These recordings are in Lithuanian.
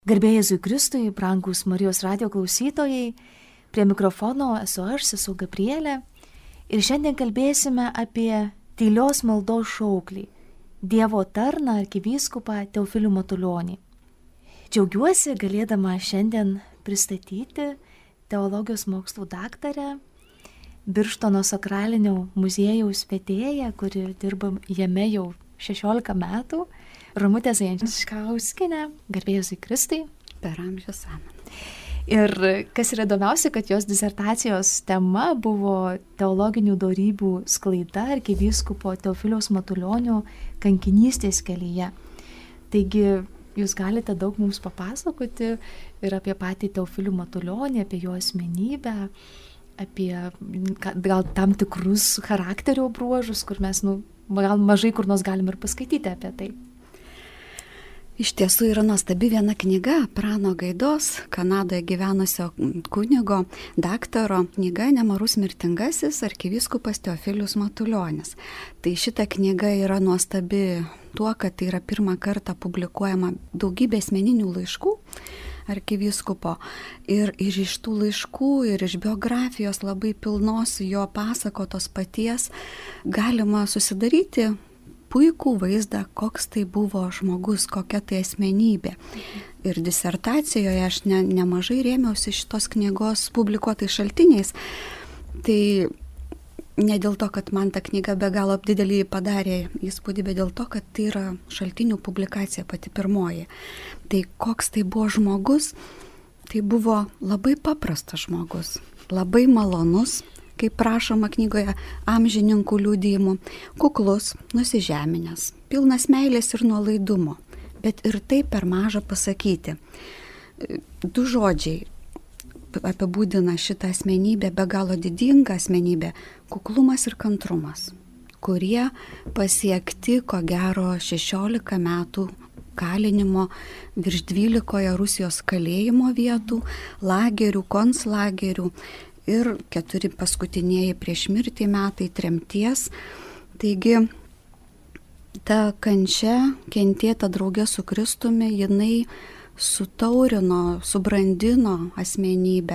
Garbė Jėzui Kristui, brangūs Marijos radijo klausytojai, prie mikrofono esu aš, sesuo Gabrielė, ir šiandien kalbėsime apie tylios maldos šauklį, Dievo tarną arkivyskupą Teofilių Matulionį. Džiaugiuosi galėdama šiandien pristatyti teologijos mokslų daktarę, Birštono sakralinio muziejaus vedėją, kuri dirba jame jau 16 metų, Ramutė Zajančkauskienė, garbė Jėzui Kristui. Per amžius amen. Ir kas yra įdomiausia, kad jos disertacijos tema buvo teologinių dorybių sklaida arkivyskupo Teofiliaus Matulionio kankinystės kelyje. Taigi jūs galite daug mums papasakoti ir apie patį Teofilių Matulionį, apie jo asmenybę, apie gal tam tikrus charakterio bruožus, kur mes gal mažai kur nors galim ir paskaityti apie tai. Iš tiesų yra nuostabi viena knyga Prano Gaidos, Kanadoje gyvenusio kunigo, daktaro knyga Nemarus mirtingasis arkivyskupas Teofilius Matulionis. Tai šita knyga yra nuostabi tuo, kad tai yra pirmą kartą publikuojama daugybė asmeninių laiškų arkivyskupo ir iš tų laiškų ir iš biografijos labai pilnos jo pasakotos paties galima susidaryti puikų vaizdą, koks tai buvo žmogus, kokia tai asmenybė. Ir disertacijoje aš nemažai rėmiausi šitos knygos publikuotais šaltiniais. Tai ne dėl to, kad man ta knyga be galo didelį padarė įspūdį, bet dėl to, kad tai yra šaltinių publikacija pati pirmoji. Tai koks tai buvo žmogus, tai buvo labai paprastas žmogus, labai malonus, kaip prašoma knygoje amžininkų liudijimų, kuklus, nusižeminęs, pilnas meilės ir nuolaidumo, bet ir tai per maža pasakyti. 2 žodžiai apibūdina šitą asmenybę, be galo didingą asmenybę, kuklumas ir kantrumas, kurie pasiekti, ko gero, 16 metų kalinimo virš 12 Rusijos kalėjimo vietų, lagerių, konclagerių, ir 4 paskutinieji prieš mirtį metai tremties. Taigi ta kančia, kentėta draugė su Kristumi, jinai sutaurino, subrandino asmenybę.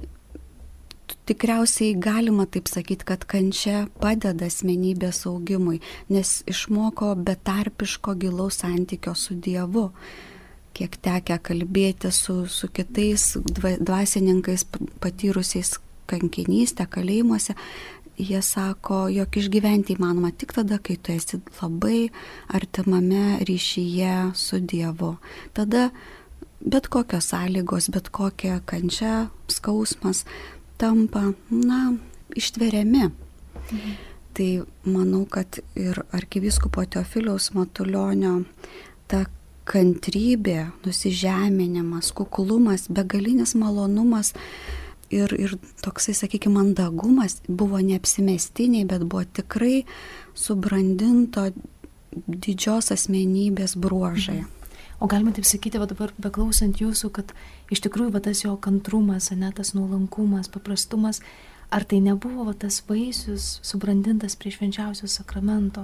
Tikriausiai galima taip sakyti, kad kančia padeda asmenybės augimui, nes išmoko betarpiško gilaus santykio su Dievu. Kiek tekę kalbėti su kitais dvasininkais patyrusiais kankinystę kalėjimuose, jie sako, jog išgyventi įmanoma tik tada, kai tu esi labai artimame ryšyje su Dievu. Tada bet kokios sąlygos, bet kokia kančia, skausmas tampa, ištveriami. Tai manau, kad ir arkivyskupo Teofiliaus Matulionio ta kantrybė, nusižeminimas, kuklumas, begalinis malonumas ir toksai, sakykime, mandagumas buvo neapsimestiniai, bet buvo tikrai subrandinto didžios asmenybės bruožai. O galima taip sakyti, dabar beklausant jūsų, kad iš tikrųjų tas jo kantrumas, tas nuolankumas, paprastumas, ar tai nebuvo tas vaisius subrandintas prie švenčiausio sakramento?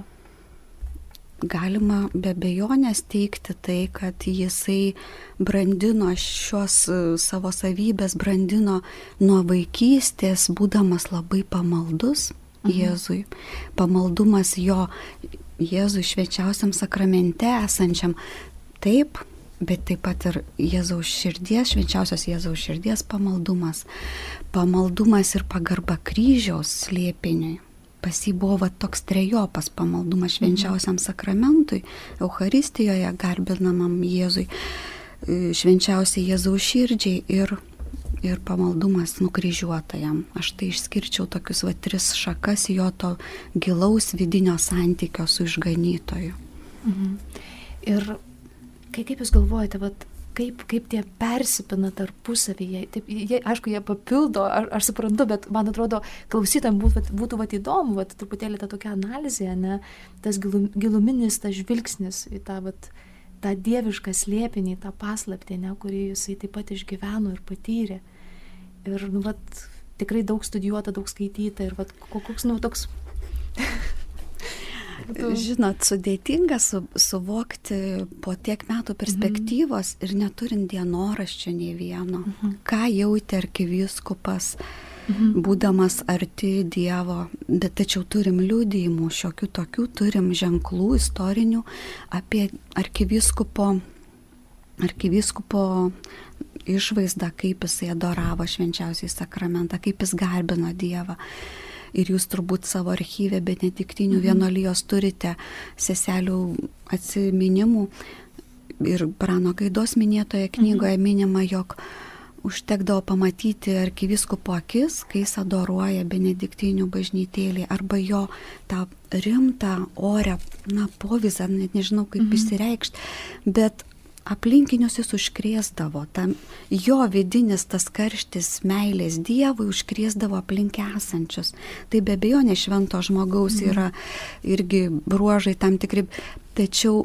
Galima be abejonės teigti tai, kad jisai brandino šios savo savybės, brandino nuo vaikystės, būdamas labai pamaldus Jėzui. Pamaldumas jo Jėzui švenčiausiam sakramente esančiam. Taip, bet taip pat ir Jėzaus širdies, švenčiausios Jėzaus širdies pamaldumas. Pamaldumas ir pagarba kryžiaus slėpiniui. Pas jį buvo toks trejopas pamaldumas švenčiausiam sakramentui, Eucharistijoje garbinamam Jėzui, švenčiausiai Jėzaus širdžiai ir pamaldumas nukryžiuotajam. Aš tai išskirčiau tokius 3 šakas jo to gilaus vidinio santykio su išganytoju. Ir kaip jūs galvojate, kaip tie persipina tarpusavyje, taip, aišku, jie papildo, aš suprantu, bet man atrodo, klausytojams būtų įdomu, truputėlį ta tokia analizė, tas giluminis, tas žvilgsnis į tą dievišką slėpinį, tą paslaptį, kurį jisai taip pat išgyveno ir patyrė. Ir, tikrai daug studijuota, daug skaityta ir koks, toks Žinot, sudėtinga suvokti po tiek metų perspektyvos ir neturint dienoraščio nei vieno. Ką jautė arkivyskupas, būdamas arti Dievo, bet tačiau turim liudijimų, šiokių tokių, turim ženklų istorinių apie arkivyskupo išvaizdą, kaip jisai adoravo švenčiausiai sakramentą, kaip jis garbino Dievą. Ir jūs turbūt savo archyve benediktinių vienuolijos turite seselių atsiminimų ir Prano Gaidos minėtoje knygoje minima, jog užtekdavo pamatyti arkivyskupo akis, kai jis adoruoja benediktinių bažnytėlį, arba jo tą rimtą, orę, povyzą, net nežinau kaip išsireikšti, bet aplinkinius jis užkrėsdavo, jo vidinis tas karštis meilės Dievui užkrėsdavo aplink esančius. Tai be abejonės švento žmogaus yra irgi bruožai tam tikri, tačiau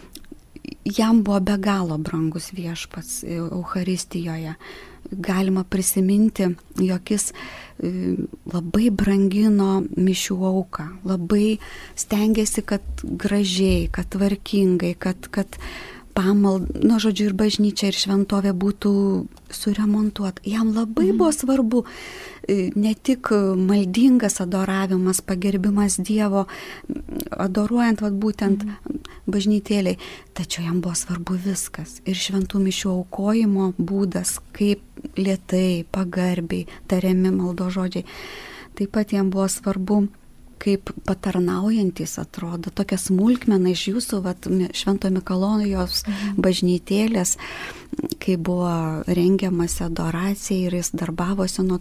jam buvo be galo brangus Viešpats Eucharistijoje. Galima prisiminti, jog jis labai brangino mišių auką, labai stengiasi, kad gražiai, kad tvarkingai, kad žodžiu, ir bažnyčia, ir šventovė būtų suremontuota. Jam labai buvo svarbu ne tik maldingas adoravimas, pagerbimas Dievo, adoruojant būtent bažnytėliai, tačiau jam buvo svarbu viskas. Ir šventų mišių aukojimo būdas, kaip lėtai, pagarbiai tariami maldo žodžiai. Taip pat jam buvo svarbu, kaip patarnaujantis atrodo, tokia smulkmena iš jūsų Švento Mikalojos bažnytėlės, kai buvo rengiamas adoracija ir jis darbavosi nuo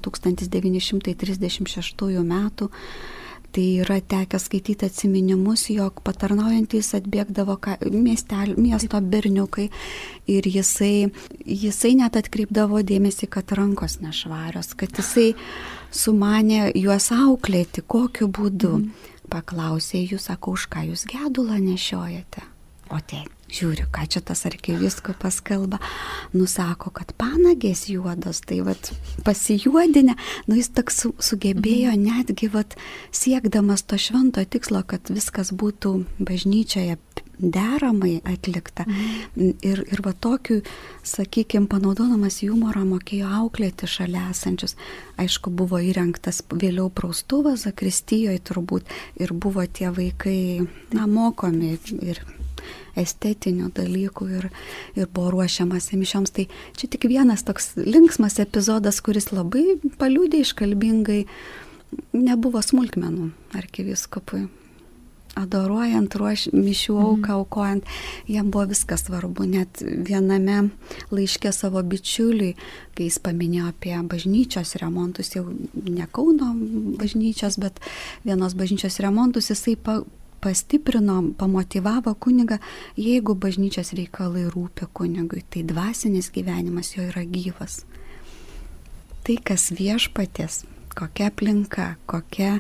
1936 metų. Tai yra tekę skaityti atsiminimus, jog patarnaujantis atbėgdavo miesto berniukai ir jisai net atkreipdavo dėmesį, kad rankos nešvarios, kad jisai sumanė juos auklėti, kokiu būdu. Paklausė jų, sako, už ką jūs gedulą nešiojate? O te, žiūriu, ką čia tas arkivyskupas kalba. Sako, kad panagės juodos, tai pasijuodinę, jis toks sugebėjo netgi siekdamas to švento tikslo, kad viskas būtų bažnyčioje deramai atlikta. Ir tokiu, sakykime, panaudodamas humorą mokėjo auklėti šalia esančius. Aišku, buvo įrengtas vėliau praustuvas zakristijoje turbūt ir buvo tie vaikai mokomi ir estetinių dalykų ir buvo ruošiamasi mišioms. Tai čia tik vienas toks linksmas epizodas, kuris labai paliudė iškalbingai, nebuvo smulkmenų arkivyskupui. Adoruojant, mišių auką aukojant, jam buvo viskas svarbu. Net viename laiške savo bičiuliui, kai jis paminėjo apie bažnyčios remontus, jau ne Kauno bažnyčios, bet vienos bažnyčios remontus, jisai pastiprino, pamotyvavo kunigą, jeigu bažnyčios reikalai rūpi kunigui, tai dvasinis gyvenimas jo yra gyvas. Tai, kas Viešpaties, kokia aplinka, kokia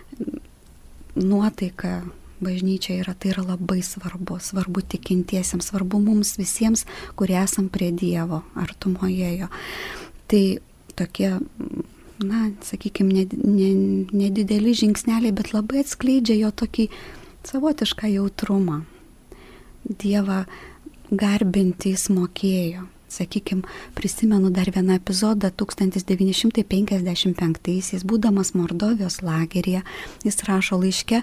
nuotaika bažnyčia yra, tai yra labai svarbu. Svarbu tikintiesiems, svarbu mums visiems, kurie esam prie Dievo, artumoje jo. Tai tokie, sakykime, nedideli žingsneliai, bet labai atskleidžia jo tokį savotišką jautrumą. Dievą garbinti jis mokėjo. Sakykime, prisimenu dar vieną epizodą 1955-aisiais, būdamas Mordovijos lageryje, jis rašo laiške: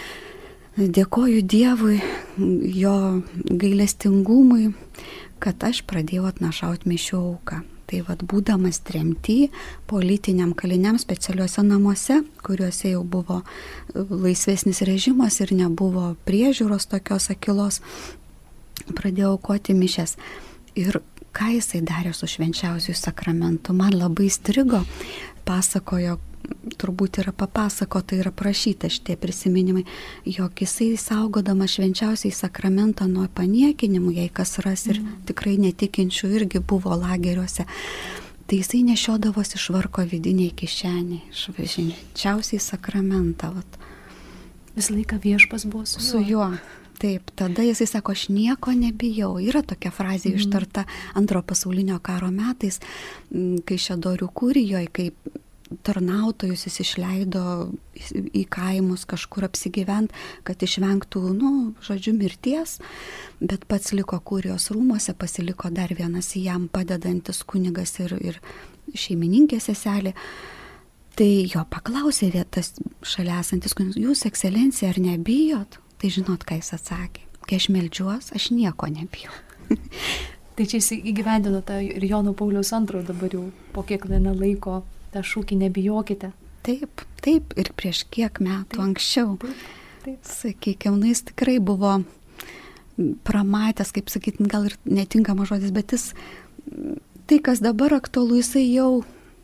dėkoju Dievui, jo gailestingumui, kad aš pradėjau atnašauti mišių auką. Tai būdamas tremty, politiniam kaliniam specialiuose namuose, kuriuose jau buvo laisvesnis režimas ir nebuvo priežiūros tokios akylos, pradėjau aukoti mišias. Ir ką jisai darė su švenčiausiu sakramentu, man labai strigo, pasakojo, turbūt yra papasakota ir aprašyta šitie prisiminimai, jog jisai saugodama švenčiausiai sakramentą nuo paniekinimų, jei kas ras, ir tikrai netikinčių irgi buvo lageriuose, tai jisai nešiodavosi švarko vidiniai kišeniai, švenčiausiai sakramentą. Visą laiką Viešpas buvo su juo. Taip, tada jisai sako, aš nieko nebijau. Yra tokia frazė ištarta Antrojo pasaulinio karo metais, kai Šedorių kurijoje, kai tarnautojus jis išleido į kaimus kažkur apsigyvent, kad išvengtų, mirties, bet pats liko kurijos rūmuose, pasiliko dar vienas jam padedantis kunigas ir šeimininkė seselė. Tai jo paklausė vietas šalia esantis kunigas, jūs, ekscelencija, ar nebijot? Tai žinot, ką jis atsakė. Kai aš meldžiuos, aš nieko nebijau. Tai čia jis įgyvendino tą ir Jono Pauliaus II dabar jau po kiek laiko tą šūkį nebijokite. Taip, ir prieš kiek metų anksčiau. Taip. Sakykime, jis tikrai buvo pramatęs, kaip sakyti, gal ir netinkamas žodis, bet jis, tai kas dabar aktualu, jisai jau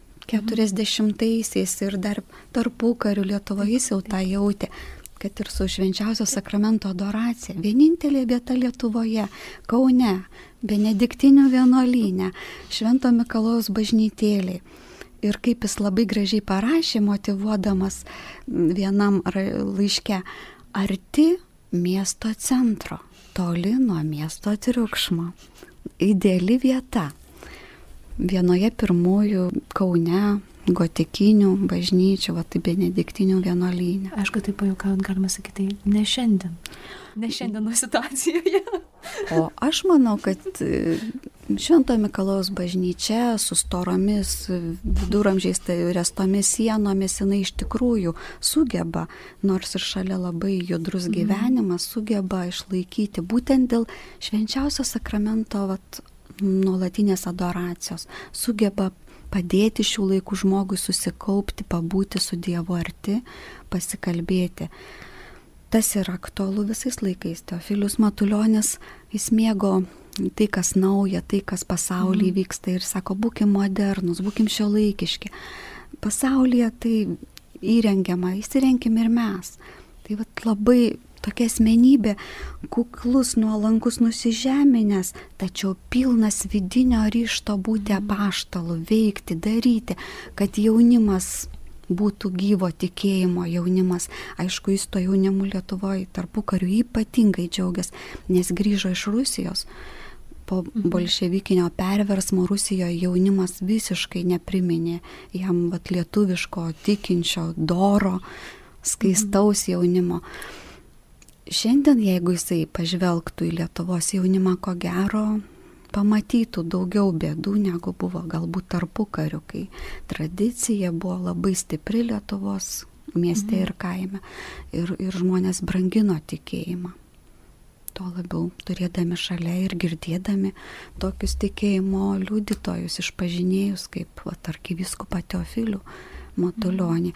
40-aisiais ir dar tarpukariu Lietuvoje jis jau tą jautė, kad ir su švenčiausio sakramento adoracija. Vienintelė vieta Lietuvoje, Kaune, Benediktinių vienuolyne, Švento Mikalojaus bažnytėlėj. Ir kaip jis labai gražiai parašė, motyvuodamas vienam laiške, arti miesto centro, toli nuo miesto triukšmo. Ideali vieta. Vienoje pirmųjų Kaune gotikinių bažnyčių, tai Benediktinių vienuolyne. Aišku, tai pajuokaujant galima sakyti, ne šiandieno situacijoje. O aš manau, kad Švento Mikalojaus bažnyčia su storomis viduramžiais ręstomis sienomis, jinai iš tikrųjų sugeba, nors ir šalia labai judrus gyvenimas, sugeba išlaikyti būtent dėl švenčiausio sakramento nuolatinės adoracijos, sugeba padėti šių laikų žmogui susikaupti, pabūti su Dievu arti, pasikalbėti. Tas yra aktualu visais laikais. Teofilius Matulionis, jis mėgo tai, kas nauja, tai, kas pasaulyje vyksta ir sako, būkim modernus, būkim šiuolaikiški. Pasaulyje tai įrengiama, įsirenkim ir mes. Tai labai tokia asmenybė, kuklus, nuolankus, nusižeminęs, tačiau pilnas vidinio ryžto būti apaštalu, veikti, daryti, kad jaunimas būtų gyvo tikėjimo jaunimas. Aišku, jis to jaunimu Lietuvoje tarpukariu ypatingai džiaugiasi, nes grįžo iš Rusijos. Po bolševikinio perversmo Rusijoje jaunimas visiškai nepriminė jam lietuviško, tikinčio, doro, skaistaus jaunimo. Šiandien, jeigu jisai pažvelgtų į Lietuvos jaunimą, ko gero, pamatytų daugiau bėdų, negu buvo galbūt tarpukariu, kai tradicija buvo labai stipri Lietuvos mieste ir kaime. Ir žmonės brangino tikėjimą. Tuo labiau turėdami šalia ir girdėdami tokius tikėjimo liudytojus, išpažinėjus, kaip arkivyskupą Teofilių Matulionį.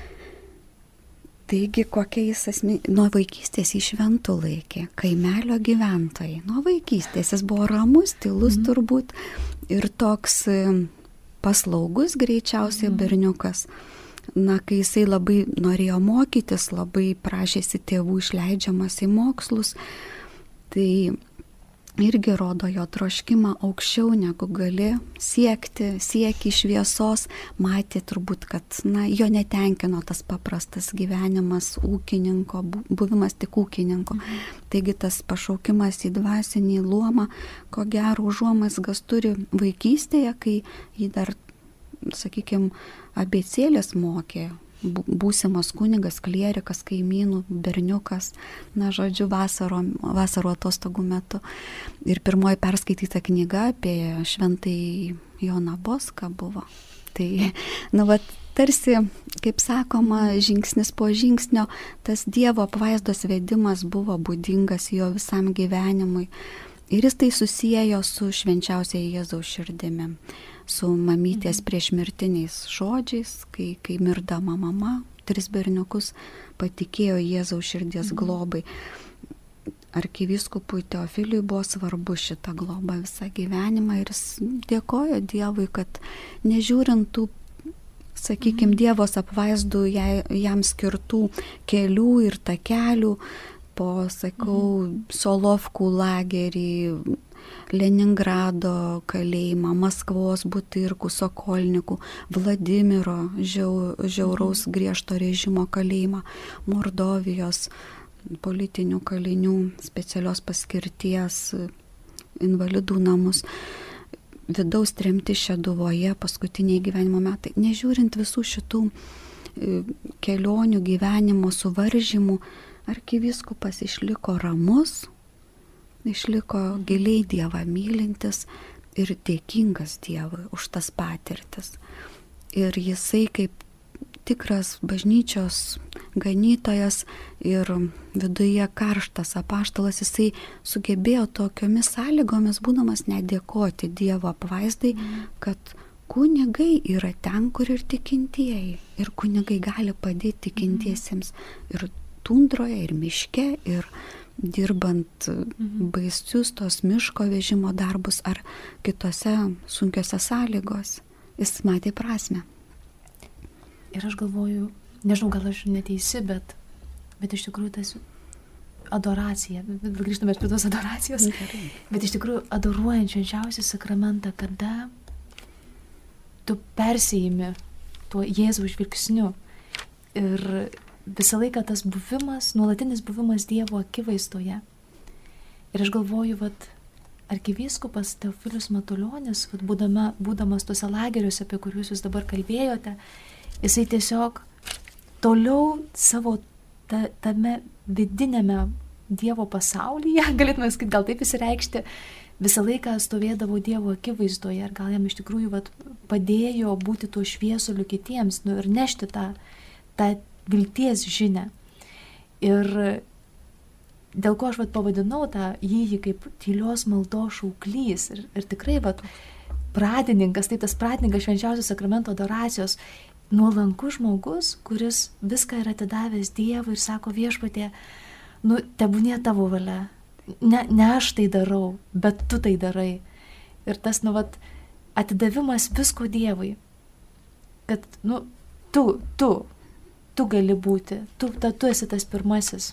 Taigi, kokia jis nuo vaikystės į šventų laikė, kaimelio gyventojai. Nuo vaikystės jis buvo ramus, tylus turbūt ir toks paslaugus greičiausiai berniukas. Kai jisai labai norėjo mokytis, labai prašėsi tėvų išleidžiamas į mokslus, tai irgi rodo jo troškimą aukščiau negu gali siekti šviesos, matė turbūt, kad jo netenkino tas paprastas gyvenimas ūkininko, buvimas tik ūkininko. Taigi tas pašaukimas į dvasinį luomą, ko gero užuomazgas turi vaikystėje, kai jį dar, sakykime, abėcėlės mokė. Būsimas kunigas, klierikas, kaimynų, berniukas, vasaro atostogų metu. Ir pirmoji perskaityta knyga apie šventąjį Joną Boską buvo. Tai, tarsi, kaip sakoma, žingsnis po žingsnio, tas Dievo apvaizdos vedimas buvo būdingas jo visam gyvenimui. Ir jis tai susiejo su švenčiausia Jėzaus širdimi, su mamytės priešmirtiniais žodžiais, kai mirdama mama, 3 berniukus patikėjo Jėzaus širdies globai. Arkivyskupui Teofiliui buvo svarbu šitą globą visą gyvenimą ir jis dėkojo Dievui, kad nežiūrint tų, sakykime, Dievos apvaizdų jam skirtų kelių ir takelių, po, Solovkų lagerį, Leningrado kalėjimą, Maskvos Butyrkų, Sokolnikų, Vladimiro žiauraus griežto režimo kalėjimą, Mordovijos politinių kalinių specialios paskirties invalidų namus. vidaus tremti Šeduvoje, paskutiniai gyvenimo metai. Nežiūrint visų šitų kelionių gyvenimo suvaržymų, arkivyskupas išliko ramus, išliko giliai Dievą mylintis ir dėkingas Dievui už tas patirtis. Ir jisai kaip tikras bažnyčios ganytojas ir viduje karštas apaštalas, jisai sugebėjo tokiomis sąlygomis, būdamas nedėkoti Dievo apvaizdai, kad kunigai yra ten, kur ir tikintieji. Ir kunigai gali padėti tikintiesiems ir tundroje, ir miške, ir dirbant baisius tos miško vežimo darbus ar kitose sunkiose sąlygos. Jis matė prasmę. Ir aš galvoju, nežinau, gal aš neteisi, bet iš tikrųjų tas adoracija, grįžtame prie tos adoracijos, bet iš tikrųjų adoruojant švenčiausią sakramentą, kada tu persijimi tuo Jėzaus žvilgsniu ir visą laiką tas buvimas, nuolatinis buvimas Dievo akivaizdoje. Ir aš galvoju, arkivyskupas Teofilius Matulionis, būdamas tuose lageriuose, apie kuriuos jūs dabar kalbėjote, jisai tiesiog toliau savo tame vidinėme Dievo pasaulyje, galėtume sakyti, gal taip įsireikšti, visą laiką stovėdavo Dievo akivaizdoje ir gal jam iš tikrųjų padėjo būti tuo šviesuliu kitiems ir nešti tą vilties žinią. Ir dėl ko aš pavadinau jį kaip tylios maldos šauklys ir tikrai pradininkas, tai tas pradininkas švenčiausios sakramento adoracijos, nuolankus žmogus, kuris viską yra atidavęs Dievui ir sako Viešpatie, tebūnie tavo valia. Ne aš tai darau, bet tu tai darai. Ir tas, atidavimas visko Dievui. Kad, tu gali būti, tu esi tas pirmasis.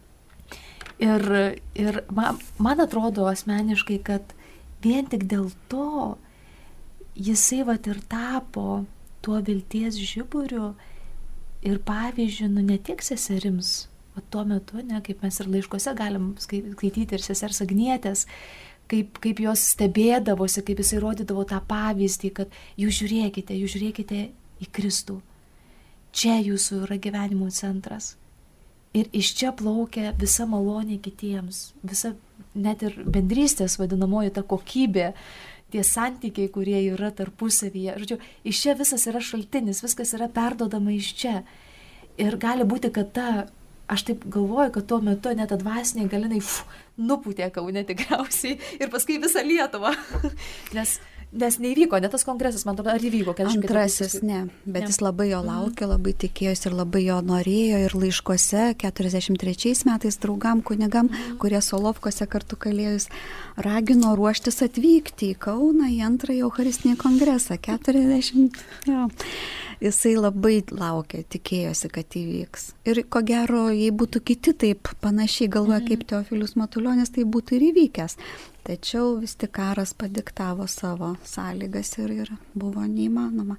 Ir man atrodo asmeniškai, kad vien tik dėl to jisai ir tapo tuo vilties žiburiu ir pavyzdžiui, ne tiek seserims, tuo metu, kaip mes ir laiškuose galim skaityti ir sesers Agnietės, kaip jos stebėdavosi, kaip jisai rodydavo tą pavyzdį, kad jūs žiūrėkite į Kristų. Čia jūsų yra gyvenimo centras. Ir iš čia plaukia visa malonė kitiems, visa net ir bendrystės vadinamoji ta kokybė, tie santykiai, kurie yra tarpusavyje. Žodžiu, iš čia visas yra šaltinis, viskas yra perdodama iš čia. Ir gali būti, kad aš taip galvoju, kad tuo metu net dvasiniai galinai nupūtė Kaune tikriausiai ir paskui visą Lietuvą. Nes neįvyko, net tas kongresas, man atrodo, ar įvyko? Antrasis, ne, bet jis labai jo laukė, labai tikėjosi ir labai jo norėjo ir laiškuose 43 metais draugam kunigam, kurie Solovkose kartu kalėjus, ragino ruoštis atvykti į Kauną į antrąjį Eucharistinį kongresą. 40, jo. Jisai labai laukė, tikėjosi, kad įvyks. Ir ko gero, jei būtų kiti taip panašiai galvoja kaip Teofilius Matulionis, tai būtų ir įvykęs. Tačiau vis tik karas padiktavo savo sąlygas ir buvo neįmanoma.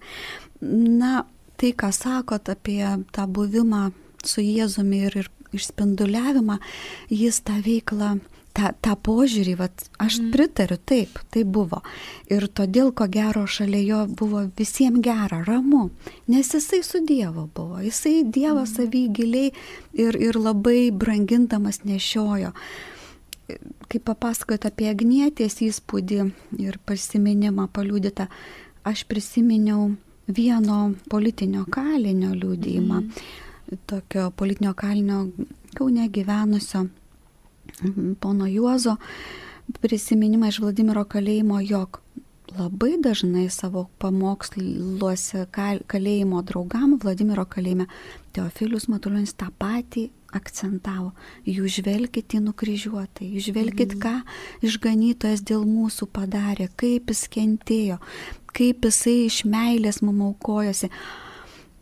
Tai, ką sakot apie tą buvimą su Jėzumi ir išspinduliavimą, jis tą veiklą, tą požiūrį, aš pritariu, taip, tai buvo. Ir todėl, ko gero, šalia jo buvo visiems gera, ramu, nes jisai su Dievu buvo. Jisai Dievą savy giliai ir labai brangindamas nešiojo. Kaip papasakojot apie Agnietės įspūdį ir prisiminimą paliudytą, aš prisiminiau vieno politinio kalinio liudijimą, tokio politinio kalinio Kaune gyvenusio pono Juozo prisiminimą iš Vladimiro kalėjimo, jog labai dažnai savo pamoksluose kalėjimo draugam Vladimiro kalėjime Teofilius Matulionis tą patį akcentavo. Jūs žvelkit į nukryžiuotąjį, jūs žvelkit, ką išganytojas dėl mūsų padarė, kaip jis kentėjo, kaip jisai iš meilės mum aukojosi.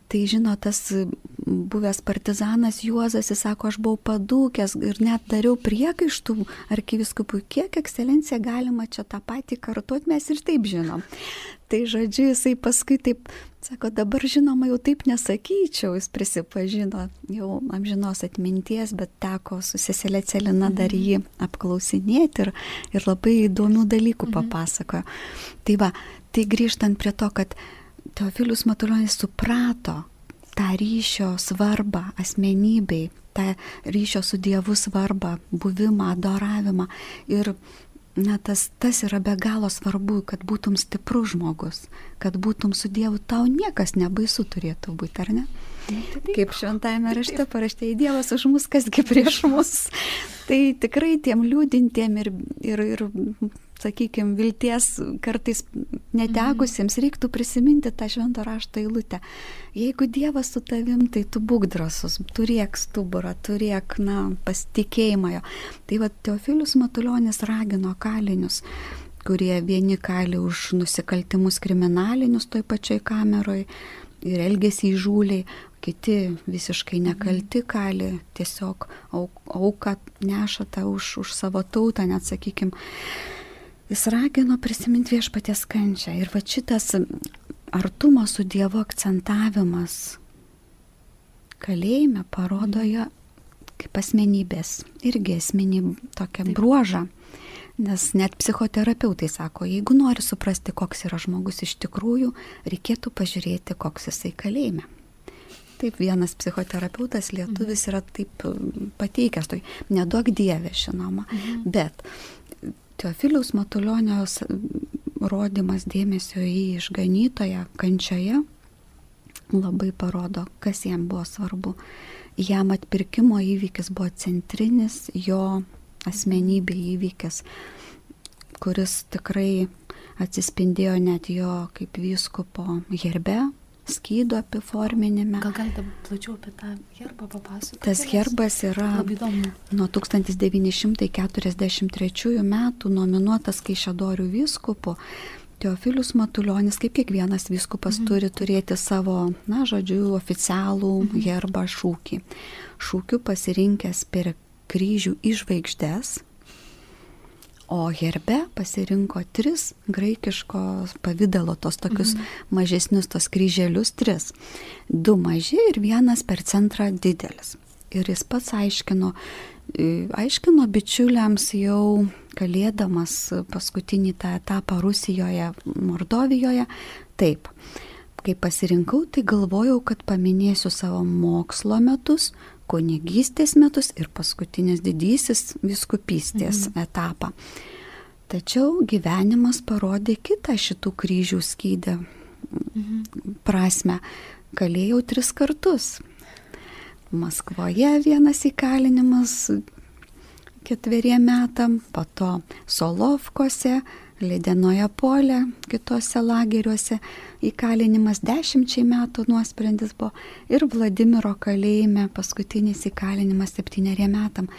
Tai žino, tas buvęs partizanas Juozas, jis sako, aš buvau padūkęs ir net dariau priekaištų arkivyskupui, kiek ekscelencija galima čia tą patį kartuoti, mes ir taip žinom. Tai žodžiu, jisai paskui taip, sako, dabar žinoma jau taip nesakyčiau, jis prisipažino jau amžinos atminties, bet teko su seselė Celina dar jį apklausinėti ir labai įdomių dalykų papasakojo. Tai va, tai grįžtant prie to, kad Teofilius Matuljonis suprato tą ryšio svarbą asmenybei, tą ryšio su Dievu svarbą, buvimą, adoravimą ir tas yra be galo svarbu, kad būtum stiprus žmogus, kad būtum su Dievu, tau niekas nebaisu turėtų būti, ar ne? Kaip šventajame rašte paraštė, Dievas už mus, kasgi prieš mus. Tai tikrai tiem liūdintiem ir sakykime, vilties kartais netekusiems reiktų prisiminti tą švento rašto eilutę. Jeigu Dievas su tavim, tai tu būk drąsus, turėk stuburą, turėk, pasitikėjimą jo. Tai va, Teofilius Matuljonis ragino kalinius, kurie vieni kali už nusikaltimus kriminalinius toj pačioj kameroj ir elgėsi įžūliai, kiti visiškai nekalti kali, tiesiog auką nešata už savo tautą, net sakykime. Jis ragino prisiminti viešpaties kančią. Ir va šitas artumo su Dievu akcentavimas kalėjime parodo jo kaip asmenybės, irgi esminį tokią bruožą. Nes net psichoterapeutai sako, jeigu nori suprasti, koks yra žmogus iš tikrųjų, reikėtų pažiūrėti, koks jisai kalėjime. Taip, vienas psichoterapeutas lietuvis yra taip pateikęs, tai neduok Dieve, žinoma, bet Teofiliaus Matuljonio rodymas dėmesio į išganytoją kančioje labai parodo, kas jam buvo svarbu. Jam atpirkimo įvykis buvo centrinis jo asmenybė įvykis, kuris tikrai atsispindėjo net jo kaip vyskupo herbe, skydo apiforminime. Gal galite plačiau apie tą herbą papasakoti? Tas herbas yra nuo 1943 metų nominuotas Kaišiadorių vyskupu. Teofilius Matuljonis, kaip kiekvienas vyskupas, turi turėti savo, oficialų herbą šūkį. Šūkiu pasirinkęs per kryžių į žvaigždes, o herbe pasirinko 3 graikiškos pavidalo, tos tokius mažesnius, tos kryželius 3. 2 maži ir 1 per centrą didelis. Ir jis pats aiškino bičiuliams jau kalėdamas paskutinį tą etapą Rusijoje, Mordovijoje. Taip, kai pasirinkau, tai galvojau, kad paminėsiu savo mokslo metus, kunigystės metus ir paskutinis didysis vyskupystės etapą. Tačiau gyvenimas parodė kitą šitų kryžių skydę prasme. Kalėjau 3 kartus. Maskvoje vienas įkalinimas 4 metam, po to Solovkose, Ledenoje Pole, kitose lageriuose įkalinimas 10 metų nuosprendis buvo ir Vladimiro kalėjime paskutinis įkalinimas 7 metam.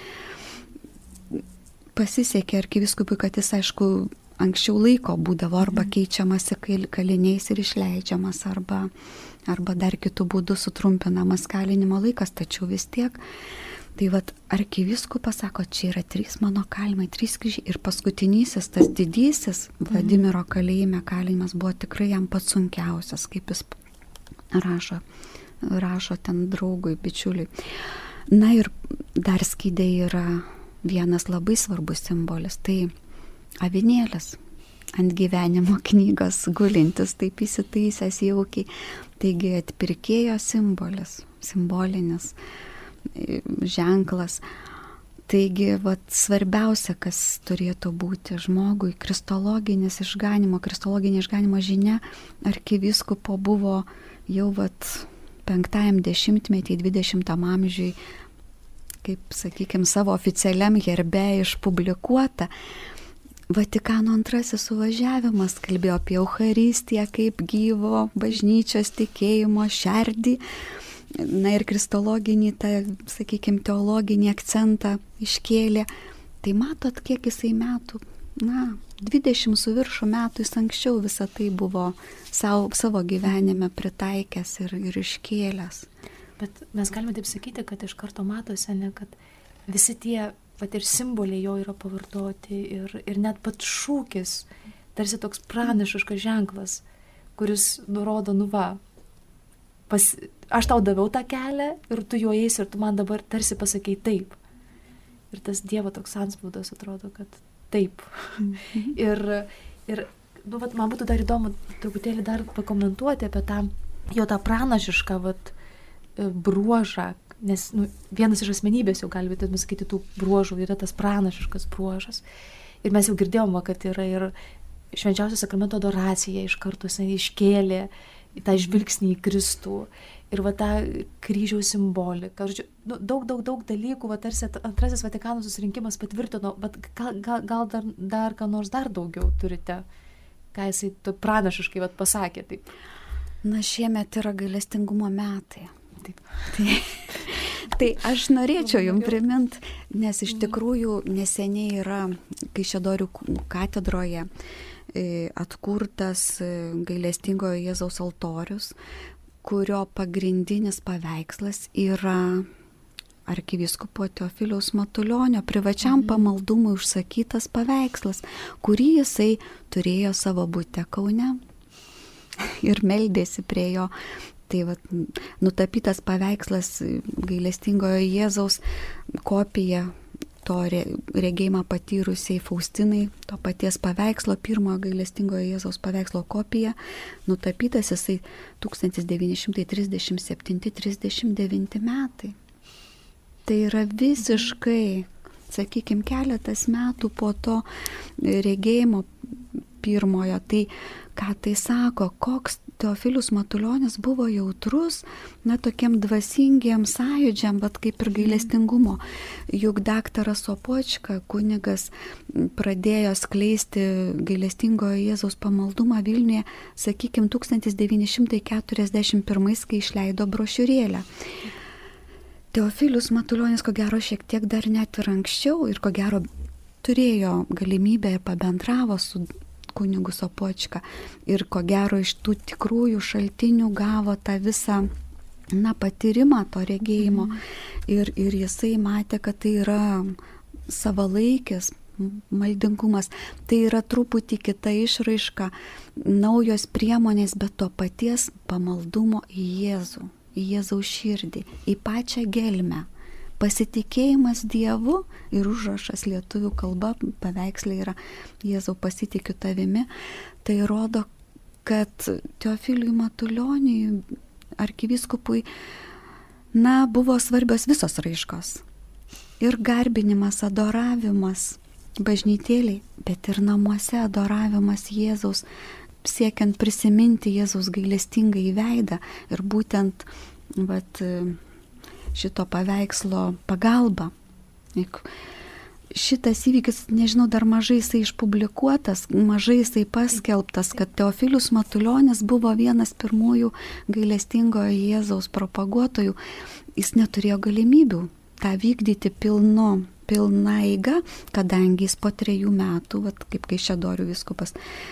Pasisekė arkivyskupui, kad jis, aišku, anksčiau laiko būdavo arba keičiamasi kaliniais ir išleidžiamas, arba dar kitų būdų sutrumpinamas kalinimo laikas, tačiau vis tiek. Tai vat arkivyskupas sako, čia yra 3 mano kalimai, 3 kryžiai. Ir paskutinysis, tas didysis Vladimiro kalėjime kalinimas buvo tikrai jam pats sunkiausias, kaip jis rašo ten draugui, bičiuliui. Na ir dar skydė yra vienas labai svarbus simbolis, tai avinėlis ant gyvenimo knygos gulintis, taip įsitaisęs jaukiai. Taigi atpirkėjo simbolis, simbolinis ženklas. Taigi, svarbiausia, kas turėtų būti žmogui, kristologinė išganimo žinia arkivyskupo buvo jau 5-ame dešimtmetyje, 20-am amžiui, kaip, sakykime, savo oficialiam herbe išpublikuota. Vatikano antrasis suvažiavimas kalbėjo apie Eucharistiją kaip gyvo bažnyčios tikėjimo šerdį. Na ir kristologinį, sakykime, teologinį akcentą iškėlė. Tai matot, kiek jisai metų 20 su viršų metų jis anksčiau visą tai buvo savo gyvenime pritaikęs ir iškėlęs. Bet mes galime taip sakyti, kad iš karto matosi, ne, kad visi tie ir simboliai jo yra pavartoti ir net pat šūkis, tarsi toks pranašiškas ženklas, kuris nurodo, aš tau daviau tą kelią ir tu juo eisi ir tu man dabar tarsi pasakei taip. Ir tas Dievo toks antspaudas atrodo, kad taip. Ir man būtų dar įdomu truputėlį dar pakomentuoti apie tą pranašišką bruožą, nes vienas iš asmenybės jau gali būti, sakyti, tų bruožų yra tas pranašiškas bruožas. Ir mes jau girdėjome, kad yra ir švenčiausio sakramento adoracija iš karto iškėlė tą žvilgsnį į Kristų ir tą kryžiaus simboliką. Daug dalykų, tarsi antrasis Vatikano susirinkimas patvirtino, bet gal dar ką nors dar daugiau turite, ką jisai pranašiškai pasakė. Taip. Šiemet yra gailestingumo metai. Taip. Tai aš norėčiau jums priminti, nes iš tikrųjų neseniai yra Kaišiadorių katedroje atkurtas gailestingojo Jėzaus altorius, kurio pagrindinis paveikslas yra arkivyskupo Teofiliaus Matulionio privačiam pamaldumui užsakytas paveikslas, kurį jisai turėjo savo bute Kaune ir meldėsi prie jo. Tai nutapytas paveikslas gailestingojo Jėzaus, kopija to regėjimą patyrusiai Faustinai, to paties paveikslo, pirmojo gailestingojo Jėzaus paveikslo kopija, nutapytas jisai 1937-39 metai. Tai yra visiškai, sakykime, keletas metų po to regėjimo pirmojo. Tai ką tai sako, koks Teofilius Matulionis buvo jautrus, tokiem dvasingiam sąjūdžiam, bet kaip ir gailestingumo. Juk daktaras Sopočka, kunigas, pradėjo skleisti gailestingojo Jėzaus pamaldumą Vilniuje, sakykime, 1941, kai išleido brošiūrėlę. Teofilius Matulionis, ko gero, šiek tiek dar net ir anksčiau ir ko gero turėjo galimybę ir pabendravo su kunigu Sopočka ir ko gero iš tų tikrųjų šaltinių gavo tą visą patyrimą to regėjimo ir jisai matė, kad tai yra savalaikis maldingumas, tai yra truputį kita išraiška, naujos priemonės, bet to paties pamaldumo į Jėzų, į Jėzaus širdį, į pačią gelmę. Pasitikėjimas Dievu ir užrašas lietuvių kalba, paveikslė yra Jėzau pasitikiu tavimi, tai rodo, kad Teofiliui Matulioniui, arkivyskupui, buvo svarbios visos raiškos. Ir garbinimas, adoravimas bažnytėliai, bet ir namuose adoravimas Jėzaus, siekiant prisiminti Jėzaus gailestingąjį veidą ir būtent šito paveikslo pagalba. Šitas įvykis, nežinau, dar mažai jisai išpublikuotas, mažai jisai paskelbtas, kad Teofilius Matulionis buvo vienas pirmųjų gailestingojo Jėzaus propaguotojų. Jis neturėjo galimybių tą vykdyti pilna eiga, kadangi jis po 3 metų, kaip Kaišiadorių vyskupas,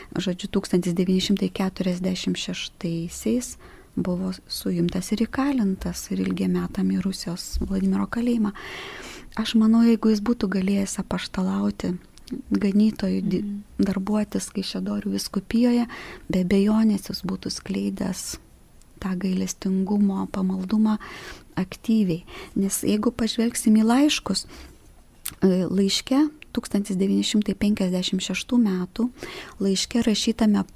1946 buvo suimtas ir įkalintas ir ilgiem metam į Rusijos Vladimiro kalėjimą. Aš manau, jeigu jis būtų galėjęs apaštalauti, ganytojų darbuotis Kaišiadorių vyskupijoje, be abejonės jis būtų skleidęs tą gailestingumo pamaldumą aktyviai. Nes jeigu pažvelgsim į laiškus, laiške 1956 metų laiške rašytame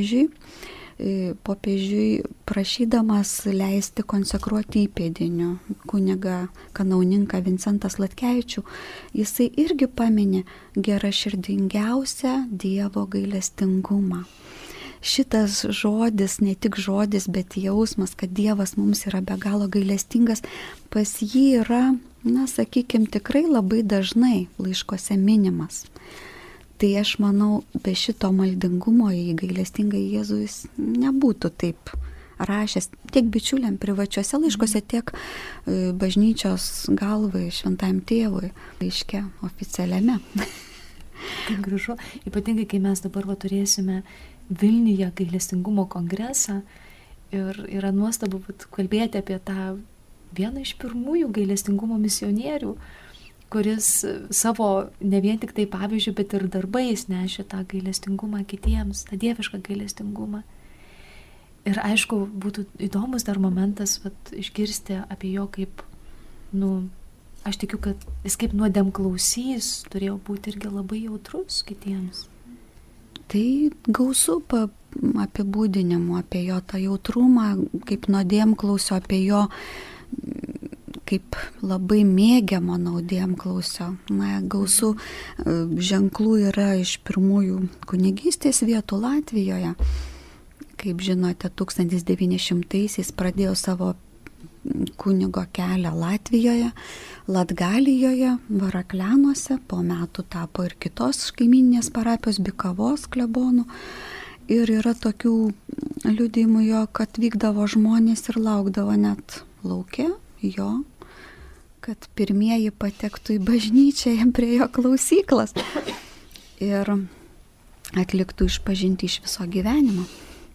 popiežiui prašydamas leisti konsekruoti įpėdinių kunigą kanauninką Vincentą Sladkevičių, jisai irgi paminė geraširdingiausią Dievo gailestingumą. Šitas žodis, ne tik žodis, bet jausmas, kad Dievas mums yra be galo gailestingas, pas jį yra, sakykime, tikrai labai dažnai laiškose minimas. Tai aš manau, be šito maldingumo į gailestingą Jėzų jis nebūtų taip rašęs tiek bičiuliam privačiuose laiškose, tiek bažnyčios galvai, šventajam tėvui laiške oficialiame. Kaip gražu, ypatingai kai mes dabar turėsime Vilniuje gailestingumo kongresą ir yra nuostabu kalbėti apie tą vieną iš pirmųjų gailestingumo misionierių, kuris savo ne vien tik tai pavyzdžių, bet ir darbais nešė tą gailestingumą kitiems, tą dievišką gailestingumą. Ir aišku, būtų įdomus dar momentas išgirsti apie jo kaip, aš tikiu, kad jis kaip nuodėmklausys turėjo būti irgi labai jautrus kitiems. Tai gausu apibūdinimų apie jo tą jautrumą, kaip nuodėmklausio, apie jo kaip labai mėgiamo nuodėmklausio. Gausu ženklų yra iš pirmųjų kunigystės vietų Latvijoje. Kaip žinote, 1900-aisiais pradėjo savo kunigo kelią Latvijoje, Latgalijoje, Varaklianuose, po metų tapo ir kitos kaimyninės parapijos Bikavos klebonų. Ir yra tokių liudijimų jo, kad vykdavo žmonės ir laukdavo net lauke jo, kad pirmieji patektų į bažnyčią prie jo klausyklas ir atliktų išpažinti iš viso gyvenimo.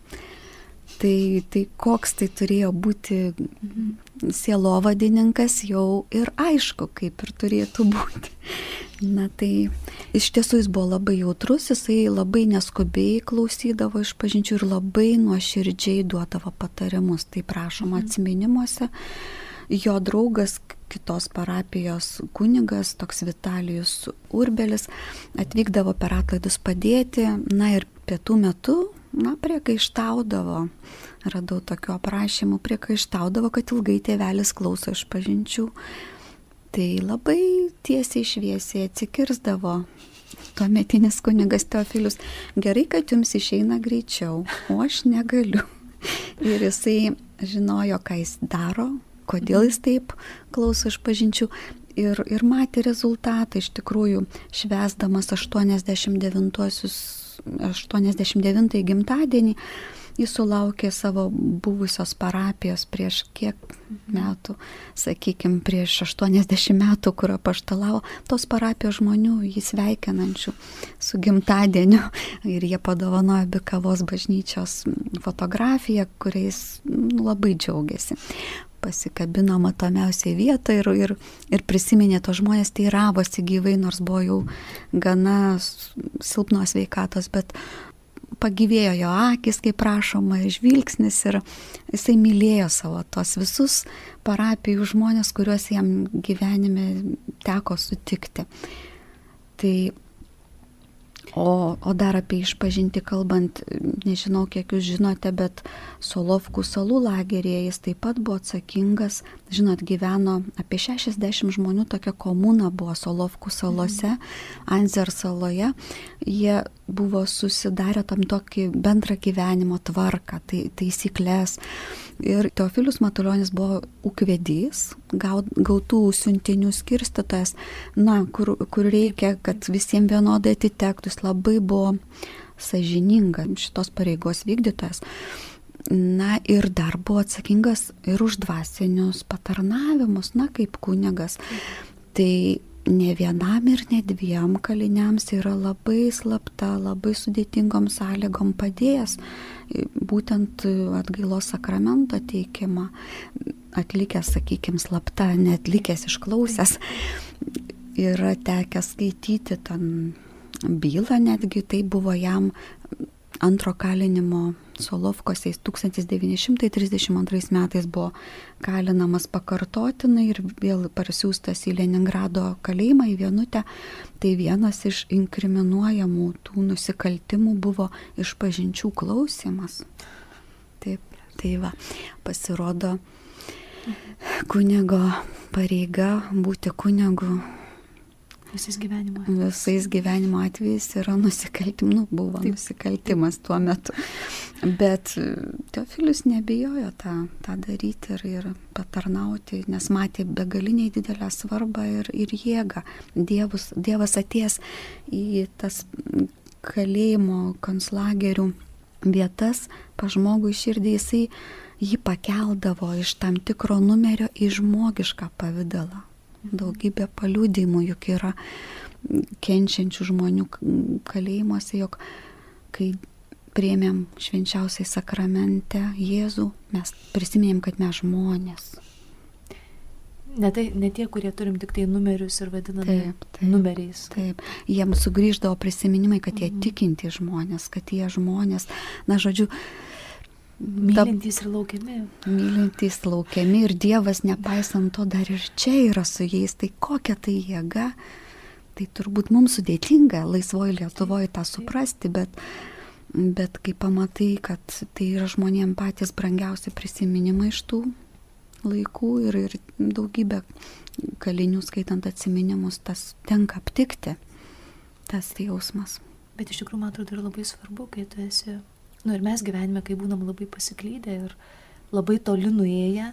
Tai koks tai turėjo būti sielovadininkas jau ir aišku, kaip ir turėtų būti. Tai iš tiesų jis buvo labai jautrus, jisai labai neskubiai klausydavo išpažinčių ir labai nuoširdžiai duodavo patarimus. Tai prašoma atsiminimuose. Jo draugas, kitos parapijos kunigas, toks Vitalijus Urbelis, atvykdavo per atlaidus padėti, ir pietų metu priekaištaudavo, radau tokių aprašymų, priekaištaudavo, kad ilgai tėvelis klauso išpažinčių. Tai labai tiesiai šviesiai atsikirzdavo tuometinis kunigas Teofilius: gerai, kad jums išeina greičiau, o aš negaliu. Ir jisai žinojo, ką jis daro, kodėl jis taip klauso išpažinčių. Ir matė rezultatą, iš tikrųjų, švęsdamas 89 gimtadienį, jis sulaukė savo buvusios parapijos prieš kiek metų, sakykime, prieš 80 metų, kur apaštalavo, tos parapijos žmonių jį sveikinančių su gimtadieniu. Ir jie padovanojo Bikavos bažnyčios fotografiją, kuriais labai džiaugiasi. Pasikabino matomiausiai vietą ir prisiminė tos žmonės, teiravosi gyvai, nors buvo jau gana silpnos sveikatos, bet pagyvėjo jo akis, kaip prašoma, žvilgsnis, ir jisai mylėjo savo tos visus parapijų žmonės, kuriuos jam gyvenime teko sutikti. O dar apie išpažinti kalbant, nežinau, kiek jūs žinote, bet Solovkų salų lageryje jis taip pat buvo atsakingas. Žinot, gyveno apie 60 žmonių, tokia komuna buvo Solovkų salose, Anzer saloje. Jie buvo susidarę tam tokį bendrą gyvenimo tvarką, taisyklės. Ir Teofilius Matulionis buvo ūkvedys, gautų siuntinių skirstytojas, kur reikia, kad visiems vienodai atitektų. Jis labai buvo sąžininga šitos pareigos vykdytojas. Ir dar buvo atsakingas ir už dvasinius patarnavimus, kaip kunigas. Tai ne vienam ir ne dviem kaliniams yra labai slapta, labai sudėtingom sąlygom padėjęs būtent atgailos sakramento teikimą, atlikęs, sakykime, slapta, neatlikęs, išklausęs. Yra tekę skaityti ten bylą, netgi tai buvo jam antro kalinimo Solovkose. 1932 metais buvo kalinamas pakartotinai ir vėl parsiųstas į Leningrado kalėjimą, į Vienutę. Tai vienas iš inkriminuojamų tų nusikaltimų buvo išpažinčių klausimas. Tai pasirodo, kunigo pareiga būti kunigu visais gyvenimo atvejais yra buvo nusikaltimas tuo metu. Bet Teofilius nebijojo tą daryti ir patarnauti, nes matė begaliniai didelę svarbą ir jėgą. Dievas atėjęs į tas kalėjimo konclagerių vietas, pa žmogui širdį, jisai jį pakeldavo iš tam tikro numerio į žmogišką pavidalą. Daugybė paliudymų juk yra kenčiančių žmonių kalėjimuose, jog kai priėmėm švenčiausiai sakramente Jėzų, mes prisiminėm, kad mes žmonės. Ne tie, kurie turim tik tai numerius ir vadinami numeriais. Taip, jiems sugrįždavo prisiminimai, kad jie tikinti žmonės, kad jie žmonės, na žodžiu, mylintys ir laukiami. Mylintys, laukiami ir Dievas, nepaisant to, dar ir čia yra su jais. Tai kokia tai jėga, tai turbūt mums sudėtinga laisvoje Lietuvoje tą suprasti, bet kai pamatai, kad tai yra žmonėms patys brangiausi prisiminimai iš tų laikų ir daugybę kalinių skaitant atsiminimus, tas tenka aptikti, tas jausmas. Bet iš tikrųjų, man atrodo, yra labai svarbu, kai tu esi, ir mes gyvenime, kai būnam labai pasiklydę ir labai toli nuėję,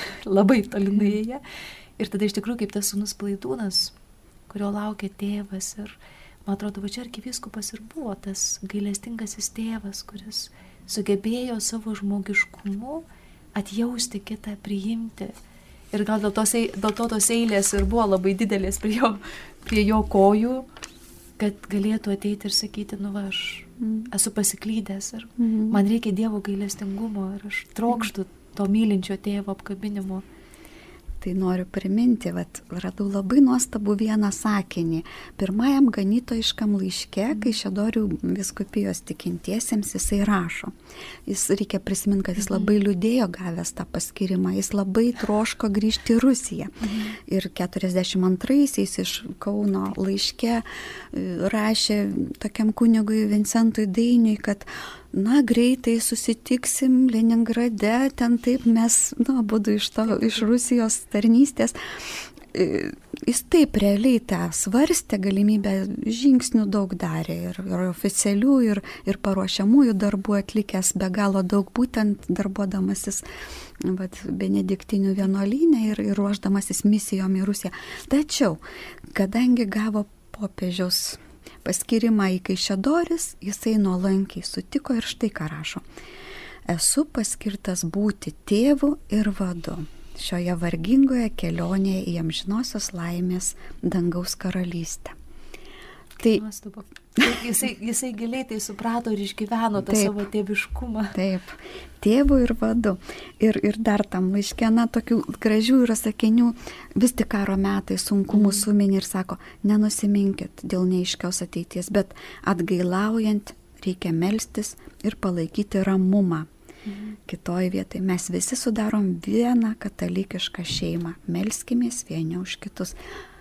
ir tada iš tikrųjų kaip tas sūnus Palaidūnas, kurio laukia tėvas, ir man atrodo, va čia arkivyskupas ir buvo tas gailestingasis tėvas, kuris sugebėjo savo žmogiškumu atjausti kitą, priimti. Ir gal dėl to tos eilės ir buvo labai didelės prie jo kojų, kad galėtų ateiti ir sakyti, aš esu pasiklydęs ir man reikia Dievo gailestingumo ir aš trokštu to mylinčio tėvo apkabinimo. Tai noriu priminti, radau labai nuostabų vieną sakinį. Pirmajam ganytojiškam laiške, Kaišiadorių vyskupijos tikintiesiems, jisai rašo. Reikia prisiminti, kad jis labai liūdėjo gavęs tą paskyrimą, jis labai troško grįžti į Rusiją. Ir 42-aisiais iš Kauno laiške rašė tokiam kunigui Vincentui Dainiui, kad greitai susitiksim Leningrade, ten taip mes, abudu iš Rusijos tarnystės. Jis taip realiai tą svarstė, galimybę žingsnių daug darė ir oficialių, ir paruošiamųjų darbų atlikęs be galo daug, būtent darbuodamasis benediktinių vienuolyne ir ruošdamasis misijom į Rusiją. Tačiau, kadangi gavo popiežiaus paskyrimą į Kaišiadoris, jisai nuolankiai sutiko ir štai ką rašo. Esu paskirtas būti tėvu ir vadu šioje vargingoje kelionėje į amžinosios laimės dangaus karalystę. Tai jisai giliai tai suprato ir išgyveno tą savo tėviškumą. Taip, tėvu ir vadu. Ir dar tam laiške, tokių gražių yra sakinių, vis tik karo metai sunkumų suminė ir sako, nenusiminkit dėl neaiškios ateities, bet atgailaujant reikia melstis ir palaikyti ramumą. Kitoj vietai mes visi sudarom vieną katalikišką šeimą, melskimės vieni už kitus.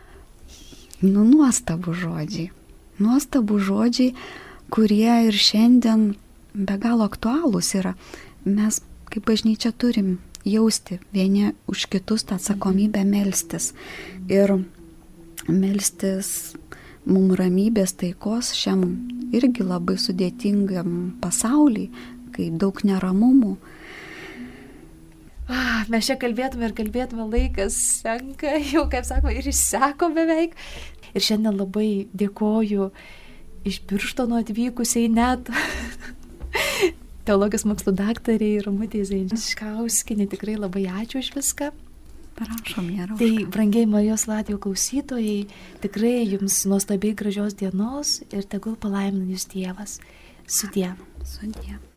Nuostabų žodžiai, kurie ir šiandien be galo aktualūs yra. Mes kaip bažnyčia turim jausti vieni už kitus tą atsakomybę melstis. Ir melstis mums ramybės, taikos šiam irgi labai sudėtingam pasauliui, kai daug neramumų. Mes čia kalbėtume, laikas senka, jau kaip sakoma, ir išseko beveik. Ir šiandien labai dėkoju iš Birštono atvykusiai net teologijos mokslų daktariai Ramutei Zajančkauskienei. Tikrai labai ačiū už viską. Prašom, nėra. Tai, brangiai Marijos radijo klausytojai, tikrai jums nuostabiai gražios dienos ir tegul palaimina jūs Dievas. Sudie. Sudie.